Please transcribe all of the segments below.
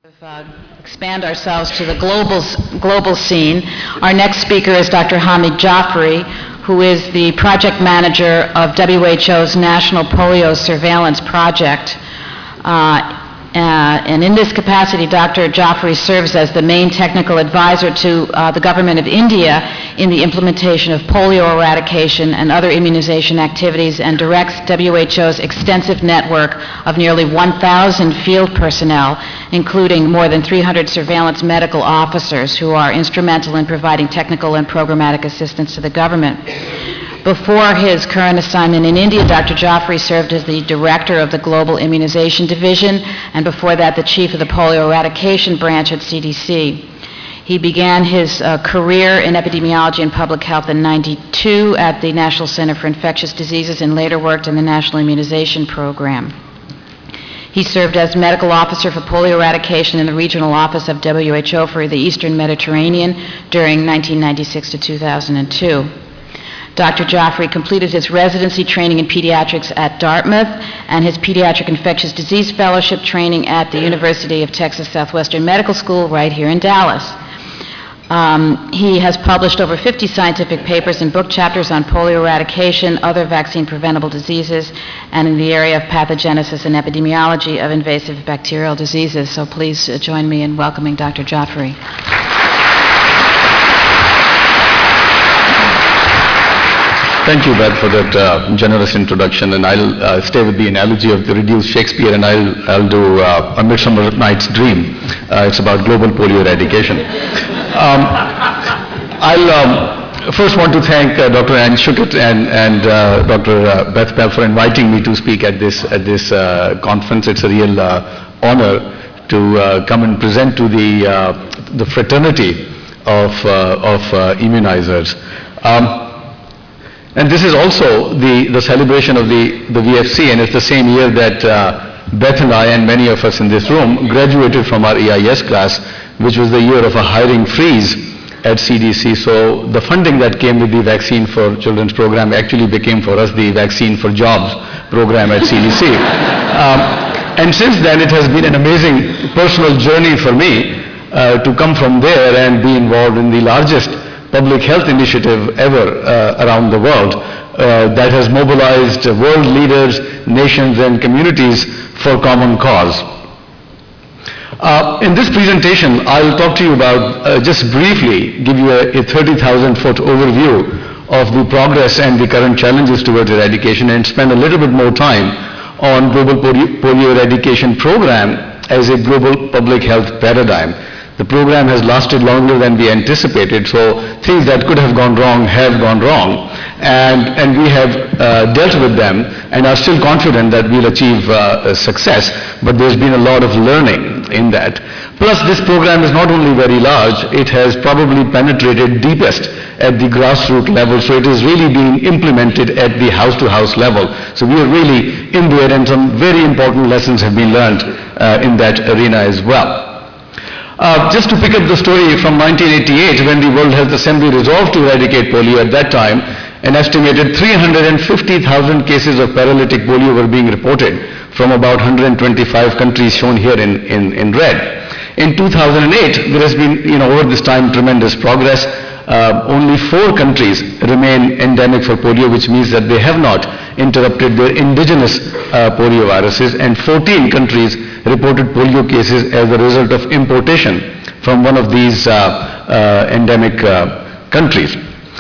Expand ourselves to the global scene. Our next speaker is Dr. Hamid Jafri, who is the project manager of WHO's National Polio Surveillance Project. And in this capacity, Dr. Jafri serves as the main technical advisor to the government of India in the implementation of polio eradication and other immunization activities, and directs WHO's extensive network of nearly 1,000 field personnel, including more than 300 surveillance medical officers who are instrumental in providing technical and programmatic assistance to the government. Before his current assignment in India, Dr. Jafri served as the director of the Global Immunization Division, and before that, the chief of the Polio Eradication Branch at CDC. He began his career in epidemiology and public health in '92 at the National Center for Infectious Diseases and later worked in the National Immunization Program. He served as medical officer for polio eradication in the regional office of WHO for the Eastern Mediterranean during 1996 to 2002. Dr. Jafri completed his residency training in pediatrics at Dartmouth and his pediatric infectious disease fellowship training at the University of Texas Southwestern Medical School right here in Dallas. He has published over 50 scientific papers and book chapters on polio eradication, other vaccine-preventable diseases, and in the area of pathogenesis and epidemiology of invasive bacterial diseases. So please join me in welcoming Dr. Jafri. Thank you, Beth, for that generous introduction, and I'll stay with the analogy of the reduced Shakespeare, and I'll do A Midsummer Night's Dream. It's about global polio eradication. I'll first want to thank Dr. Ann Schuchat and Dr. Beth Bell for inviting me to speak at this conference. It's a real honor to come and present to the fraternity of immunizers. And this is also the celebration of the VFC, and it's the same year that Beth and I and many of us in this room graduated from our EIS class, which was the year of a hiring freeze at CDC. So the funding that came with the Vaccine for Children's program actually became for us the Vaccine for Jobs program at CDC. And since then, it has been an amazing personal journey for me to come from there and be involved in the largest public health initiative ever around the world that has mobilized world leaders, nations, and communities for common cause. In this presentation, I'll talk to you about, just briefly, give you a 30,000-foot overview of the progress and the current challenges towards eradication, and spend a little bit more time on Global Polio Eradication Program as a global public health paradigm. The program has lasted longer than we anticipated, so things that could have gone wrong have gone wrong, and we have dealt with them and are still confident that we'll achieve success, but there's been a lot of learning in that. Plus, this program is not only very large, it has probably penetrated deepest at the grassroots level, so it is really being implemented at the house-to-house level. So we are really in there, and some very important lessons have been learned in that arena as well. Just to pick up the story from 1988, when the World Health Assembly resolved to eradicate polio, at that time, an estimated 350,000 cases of paralytic polio were being reported from about 125 countries shown here in red. In 2008, there has been, over this time, tremendous progress. Only 4 countries remain endemic for polio, which means that they have not interrupted their indigenous polioviruses, and 14 countries reported polio cases as a result of importation from one of these endemic countries.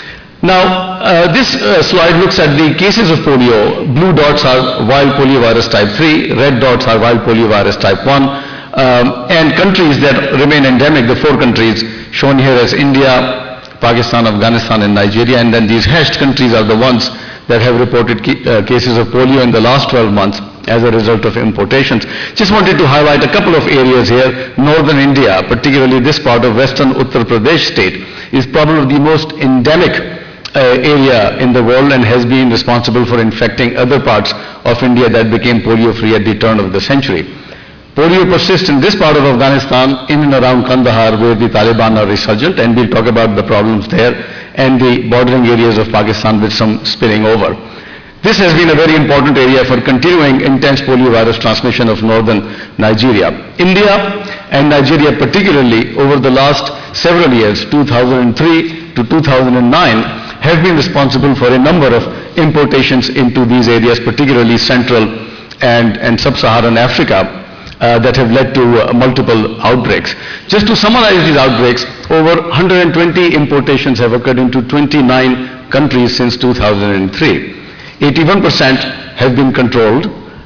Now, this slide looks at the cases of polio. Blue dots are wild poliovirus type 3, red dots are wild poliovirus type 1, and countries that remain endemic, the 4 countries shown here as India, Pakistan, Afghanistan, and Nigeria, and then these hashed countries are the ones that have reported cases of polio in the last 12 months as a result of importations. Just wanted to highlight a couple of areas here. Northern India, particularly this part of western Uttar Pradesh state, is probably the most endemic area in the world and has been responsible for infecting other parts of India that became polio-free at the turn of the century. Polio persists in this part of Afghanistan, in and around Kandahar, where the Taliban are resurgent, and we'll talk about the problems there, and the bordering areas of Pakistan with some spilling over. This has been a very important area for continuing intense poliovirus transmission of northern Nigeria. India and Nigeria particularly over the last several years, 2003 to 2009, have been responsible for a number of importations into these areas, particularly Central and Sub-Saharan Africa, that have led to multiple outbreaks. Just to summarize these outbreaks, over 120 importations have occurred into 29 countries since 2003. 81% have been controlled.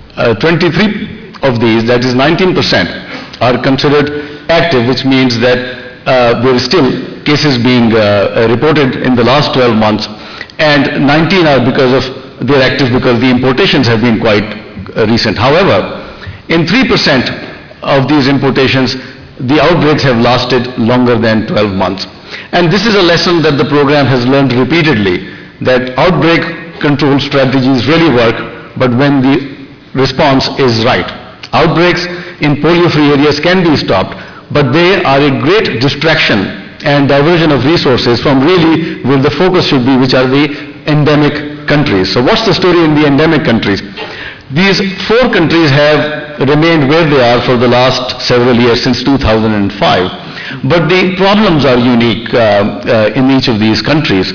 23 of these, that is 19%, are considered active, which means that there is still cases being reported in the last 12 months, and 19 are because of, they're active because the importations have been quite recent. However, in 3% of these importations, the outbreaks have lasted longer than 12 months. And this is a lesson that the program has learned repeatedly, that outbreak control strategies really work, but when the response is right. Outbreaks in polio-free areas can be stopped, but they are a great distraction and diversion of resources from really where the focus should be, which are the endemic countries. So what's the story in the endemic countries? These 4 countries have remained where they are for the last several years, since 2005. But the problems are unique in each of these countries.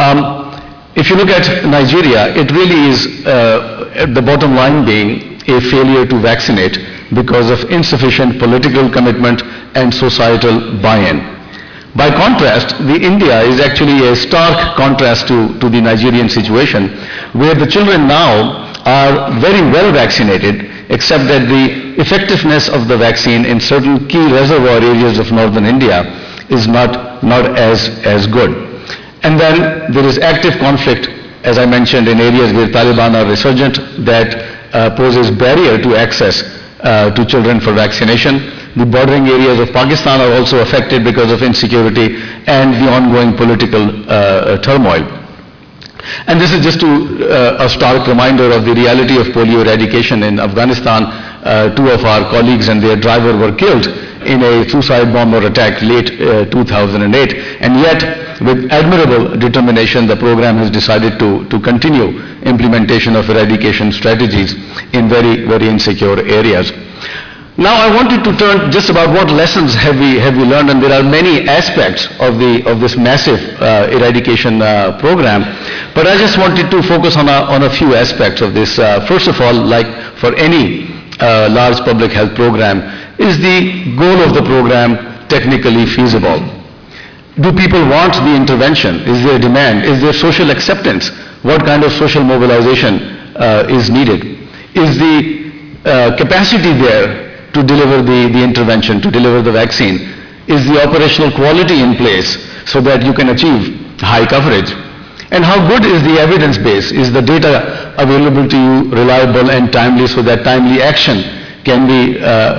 If you look at Nigeria, it really is the bottom line being a failure to vaccinate because of insufficient political commitment and societal buy-in. By contrast, the India is actually a stark contrast to the Nigerian situation, where the children now are very well vaccinated, except that the effectiveness of the vaccine in certain key reservoir areas of northern India is not as good. And then there is active conflict, as I mentioned, in areas where Taliban are resurgent, that poses barrier to access to children for vaccination. The bordering areas of Pakistan are also affected because of insecurity and the ongoing political turmoil. And this is just a stark reminder of the reality of polio eradication in Afghanistan. 2 of our colleagues and their driver were killed in a suicide bomber attack late 2008, and yet with admirable determination the program has decided to continue implementation of eradication strategies in very, very insecure areas. Now I wanted to turn just about what lessons have we learned, and there are many aspects of this massive eradication program, but I just wanted to focus on a few aspects of this. First of all, like for any large public health program, is the goal of the program technically feasible? Do people want the intervention? Is there demand? Is there social acceptance? What kind of social mobilization is needed? Is the capacity there to deliver the intervention, to deliver the vaccine? Is the operational quality in place so that you can achieve high coverage? And how good is the evidence base? Is the data available to you reliable and timely so that timely action can be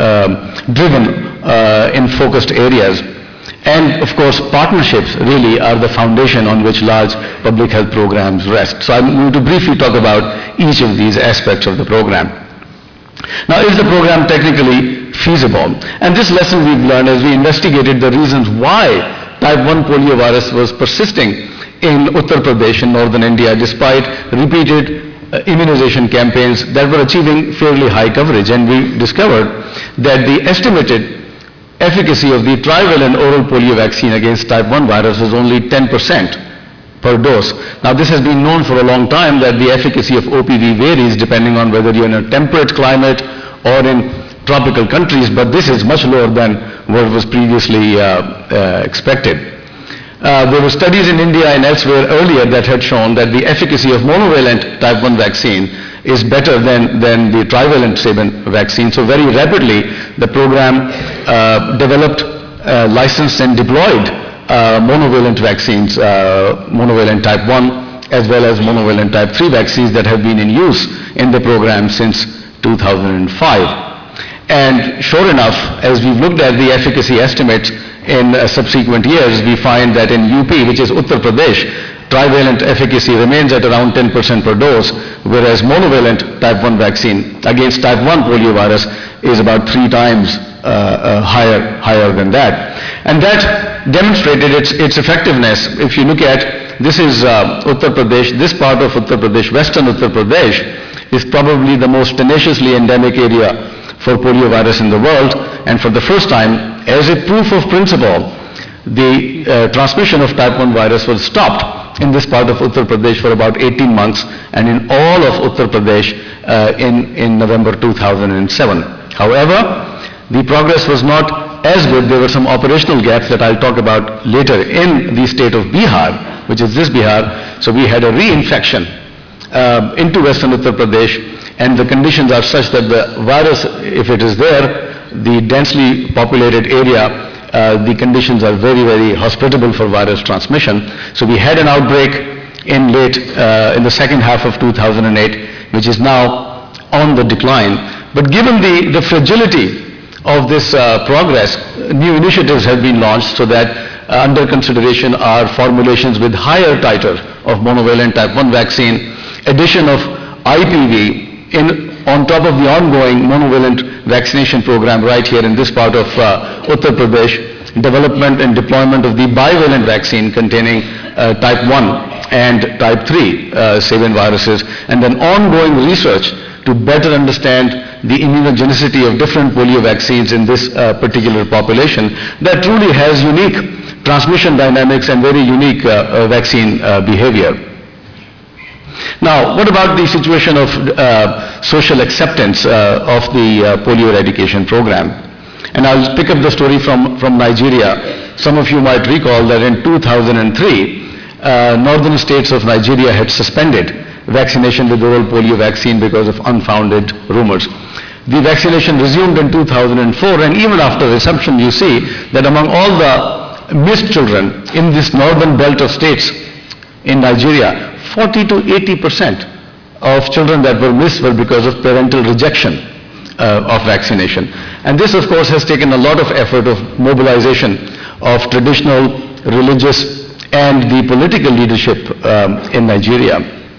driven in focused areas? And of course, partnerships really are the foundation on which large public health programs rest. So I'm going to briefly talk about each of these aspects of the program. Now, is the program technically feasible? And this lesson we've learned as we investigated the reasons why type 1 poliovirus was persisting in Uttar Pradesh in northern India despite repeated immunization campaigns that were achieving fairly high coverage. And we discovered that the estimated efficacy of the trivalent oral polio vaccine against type 1 virus was only 10% per dose. Now this has been known for a long time that the efficacy of OPV varies depending on whether you're in a temperate climate or in tropical countries, but this is much lower than what was previously expected. There were studies in India and elsewhere earlier that had shown that the efficacy of monovalent type 1 vaccine is better than the trivalent Sabin vaccine. So very rapidly the program developed, licensed and deployed monovalent vaccines, monovalent type 1 as well as monovalent type 3 vaccines that have been in use in the program since 2005. And sure enough, as we've looked at the efficacy estimates in subsequent years, we find that in UP, which is Uttar Pradesh, trivalent efficacy remains at around 10% per dose, whereas monovalent type 1 vaccine against type 1 poliovirus is about 3 times higher than that. And that demonstrated its effectiveness. If you look at this is Uttar Pradesh. This part of Uttar Pradesh, western Uttar Pradesh, is probably the most tenaciously endemic area for poliovirus in the world, and for the first time, as a proof of principle, the transmission of type 1 virus was stopped in this part of Uttar Pradesh for about 18 months, and in all of Uttar Pradesh in November 2007. However, the progress was not as good. There were some operational gaps that I'll talk about later in the state of Bihar, which is this Bihar. So we had a reinfection into western Uttar Pradesh, and the conditions are such that the virus, if it is there, the densely populated area, the conditions are very, very hospitable for virus transmission. So we had an outbreak in the second half of 2008, which is now on the decline. But given the fragility of this progress, new initiatives have been launched so that under consideration are formulations with higher titer of monovalent type 1 vaccine, addition of IPV on top of the ongoing monovalent vaccination program right here in this part of Uttar Pradesh, development and deployment of the bivalent vaccine containing type 1 and type 3 Savin viruses, and then ongoing research to better understand the immunogenicity of different polio vaccines in this particular population that truly has unique transmission dynamics and very unique vaccine behavior. Now, what about the situation of social acceptance of the polio eradication program? And I'll pick up the story from Nigeria. Some of you might recall that in 2003, northern states of Nigeria had suspended vaccination with oral polio vaccine because of unfounded rumors. The vaccination resumed in 2004, and even after resumption, you see that among all the missed children in this northern belt of states in Nigeria, 40 to 80% of children that were missed were because of parental rejection of vaccination. And this, of course, has taken a lot of effort of mobilization of traditional, religious, and the political leadership in Nigeria.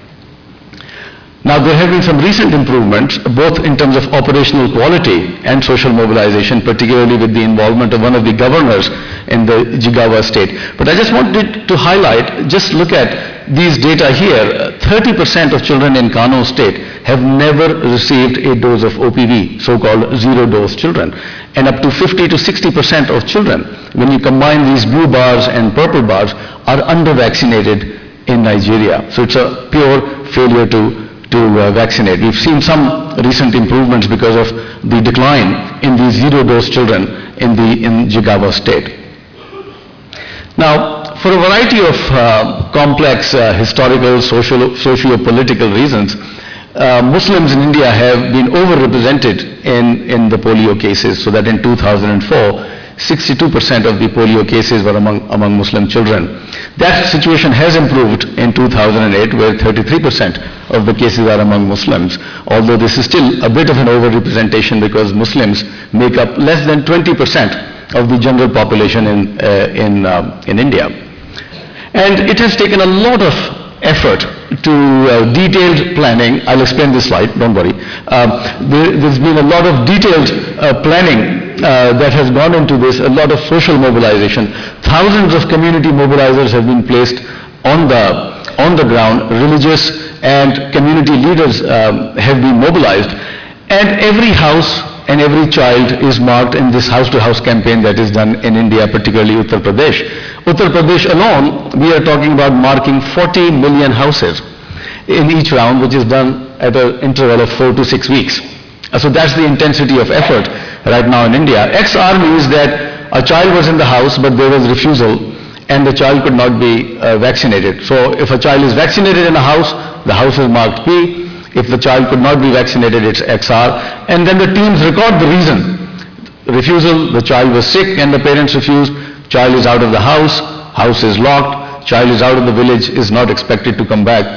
Now, there have been some recent improvements, both in terms of operational quality and social mobilization, particularly with the involvement of one of the governors in the Jigawa state. But I just wanted to highlight, just look at these data here. 30% of children in Kano state have never received a dose of OPV, so-called zero-dose children. And up to 50 to 60% of children, when you combine these blue bars and purple bars, are under-vaccinated in Nigeria. So it's a pure failure to vaccinate. We've seen some recent improvements because of the decline in the zero-dose children in Jigawa state. Now, for a variety of complex historical, socio-political reasons, Muslims in India have been overrepresented in the polio cases, so that in 2004, 62% of the polio cases were among Muslim children. That situation has improved in 2008, where 33% of the cases are among Muslims, although this is still a bit of an overrepresentation because Muslims make up less than 20% of the general population in India. And it has taken a lot of effort to detailed planning. I'll explain this slide, don't worry. There's been a lot of detailed planning that has gone into this, a lot of social mobilization. Thousands of community mobilizers have been placed on the ground. Religious and community leaders have been mobilized. And every house and every child is marked in this house-to-house campaign that is done in India, particularly Uttar Pradesh. Uttar Pradesh alone, we are talking about marking 40 million houses in each round, which is done at an interval of 4 to 6 weeks. So that's the intensity of effort right now in India. XR means that a child was in the house, but there was refusal, and the child could not be vaccinated. So if a child is vaccinated in a house, the house is marked P. If the child could not be vaccinated, it's XR. And then the teams record the reason. Refusal, the child was sick and the parents refused, child is out of the house is locked, child is out of the village, is not expected to come back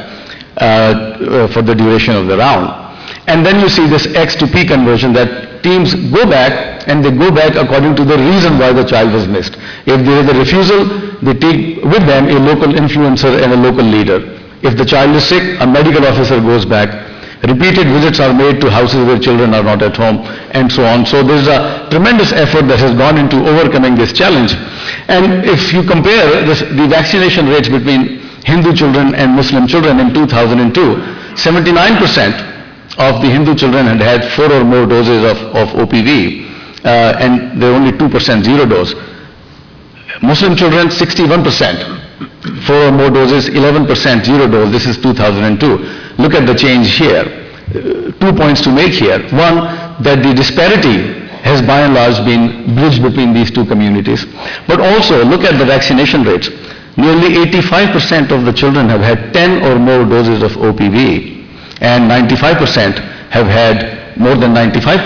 for the duration of the round. And then you see this X to P conversion, that teams go back, and they go back according to the reason why the child was missed. If there is a refusal, they take with them a local influencer and a local leader. If the child is sick, a medical officer goes back. Repeated visits are made to houses where children are not at home, and so on. So there's a tremendous effort that has gone into overcoming this challenge. And if you compare the vaccination rates between Hindu children and Muslim children in 2002, 79% of the Hindu children had had 4 or more doses of OPV, and there were only 2% zero dose. Muslim children, 61%, 4 or more doses, 11% zero dose. This is 2002. Look at the change here. 2 points to make here. One, that the disparity has by and large been bridged between these two communities. But also, look at the vaccination rates. Nearly 85% of the children have had 10 or more doses of OPV, and 95% have had more than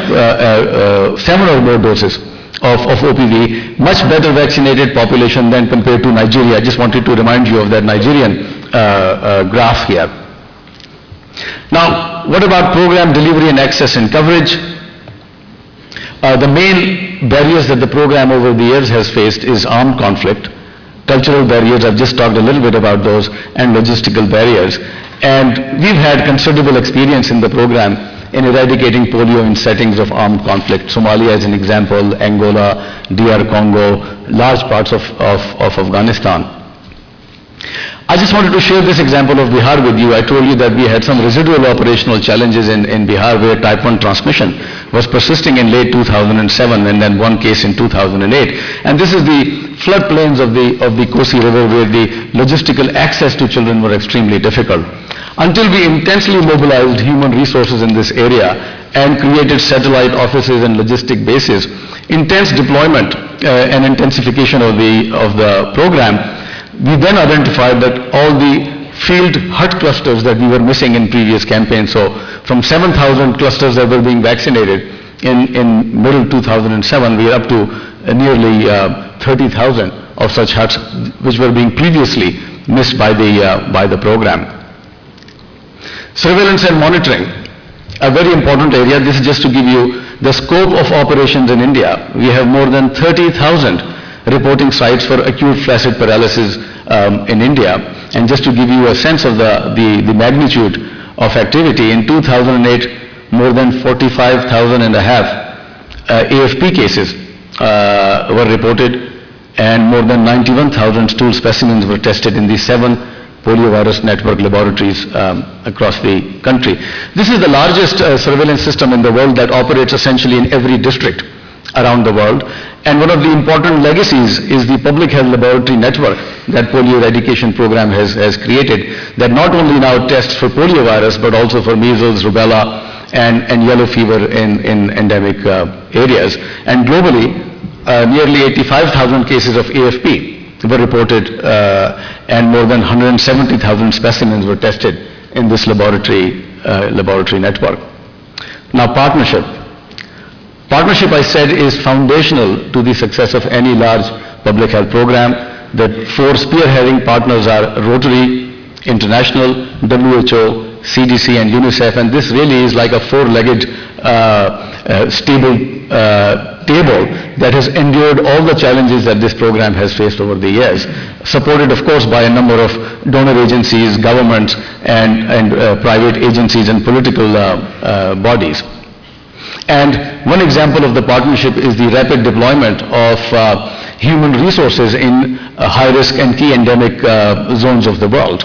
7 or more doses of OPV, much better vaccinated population than compared to Nigeria. I just wanted to remind you of that Nigerian graph here. Now, what about program delivery and access and coverage? The main barriers that the program over the years has faced is armed conflict, cultural barriers, I've just talked a little bit about those, and logistical barriers. And we've had considerable experience in the program in eradicating polio in settings of armed conflict. Somalia as an example, Angola, DR Congo, large parts of Afghanistan. I just wanted to share this example of Bihar with you. I told you that we had some residual operational challenges in Bihar where type 1 transmission was persisting in late 2007 and then one case in 2008. And this is the floodplains of the Kosi River where the logistical access to children were extremely difficult. Until we intensely mobilized human resources in this area and created satellite offices and logistic bases, intense deployment and intensification of the program, we then identified that all the field hut clusters that we were missing in previous campaigns, so from 7,000 clusters that were being vaccinated in middle 2007, we are up to nearly 30,000 of such huts which were being previously missed by the program. Surveillance and monitoring, a very important area. This is just to give you the scope of operations in India. We have more than 30,000 reporting sites for acute flaccid paralysis in India. And just to give you a sense of the magnitude of activity, in 2008, more than 45,000 and a half AFP cases were reported, and more than 91,000 stool specimens were tested in the 7 poliovirus network laboratories across the country. This is the largest surveillance system in the world that operates essentially in every district around the world. And one of the important legacies is the public health laboratory network that polio eradication program has created, that not only now tests for poliovirus but also for measles, rubella, and yellow fever in endemic areas. And globally, nearly 85,000 cases of AFP were reported, and more than 170,000 specimens were tested in this laboratory network. Now, partnership. Partnership, I said, is foundational to the success of any large public health program. The 4 spearheading partners are Rotary International, WHO, CDC, and UNICEF, and this really is like a 4-legged stable table that has endured all the challenges that this program has faced over the years, supported of course by a number of donor agencies, governments, and private agencies and political bodies. And one example of the partnership is the rapid deployment of human resources in high-risk and key endemic zones of the world.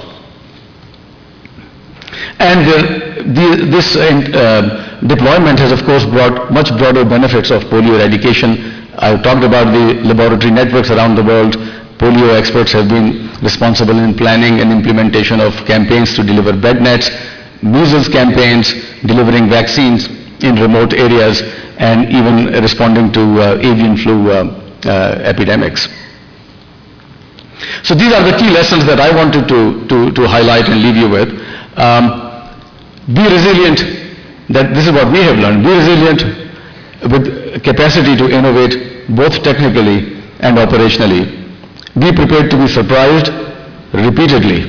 And this deployment has of course brought much broader benefits of polio eradication. I talked about the laboratory networks around the world. Polio experts have been responsible in planning and implementation of campaigns to deliver bed nets, measles campaigns, delivering vaccines in remote areas, and even responding to avian flu epidemics. So these are the key lessons that I wanted to highlight and leave you with. Be resilient, this is what we have learned. Be resilient with capacity to innovate both technically and operationally. Be prepared to be surprised repeatedly.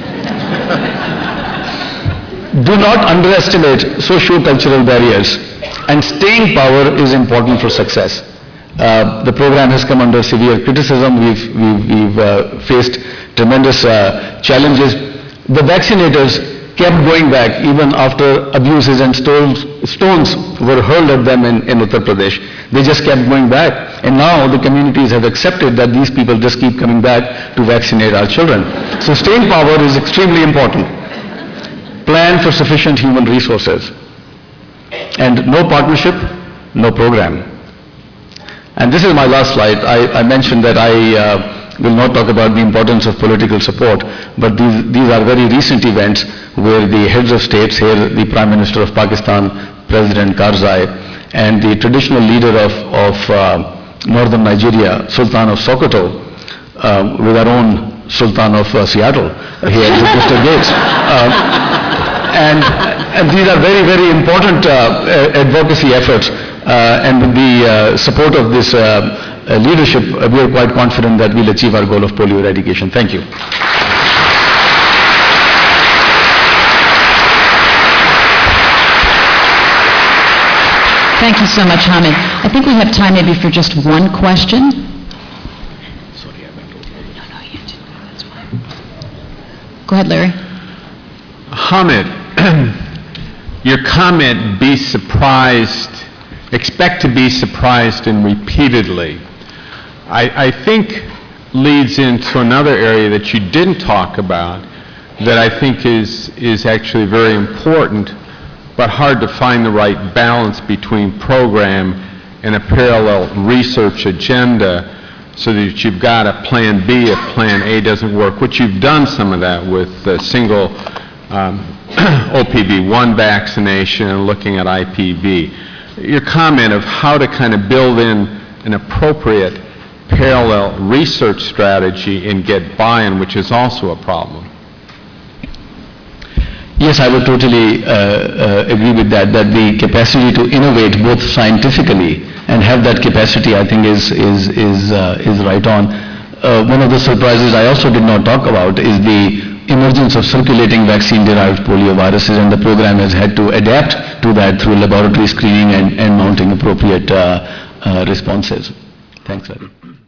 Do not underestimate socio-cultural barriers, and staying power is important for success. The program has come under severe criticism. We've faced tremendous challenges. The vaccinators kept going back even after abuses and stones were hurled at them in Uttar Pradesh. They just kept going back. And now the communities have accepted that these people just keep coming back to vaccinate our children. So staying power is extremely important. Plan for sufficient human resources. And no partnership, no program. And this is my last slide. I mentioned that I will not talk about the importance of political support, but these are very recent events where the heads of states, here the Prime Minister of Pakistan, President Karzai, and the traditional leader of northern Nigeria, Sultan of Sokoto, with our own Sultan of Seattle, here with Mr. Gates. And these are very, very important advocacy efforts, and with the support of this leadership, we are quite confident that we'll achieve our goal of polio eradication. Thank you. Thank you so much, Hamid. I think we have time maybe for just one question. Sorry, I went over. No, you didn't. That's fine. Go ahead, Larry. Hamid, your comment, be surprised, expect to be surprised and repeatedly, I think leads into another area that you didn't talk about that I think is actually very important, but hard to find the right balance between program and a parallel research agenda so that you've got a plan B if plan A doesn't work, which you've done some of that with the single OPV1 vaccination and looking at IPV. Your comment of how to kind of build in an appropriate parallel research strategy and get buy-in, which is also a problem. Yes, I would totally agree with that the capacity to innovate both scientifically and have that capacity, I think, is right on. One of the surprises I also did not talk about is the emergence of circulating vaccine-derived polioviruses, and the program has had to adapt to that through laboratory screening and mounting appropriate responses. Thanks, Larry.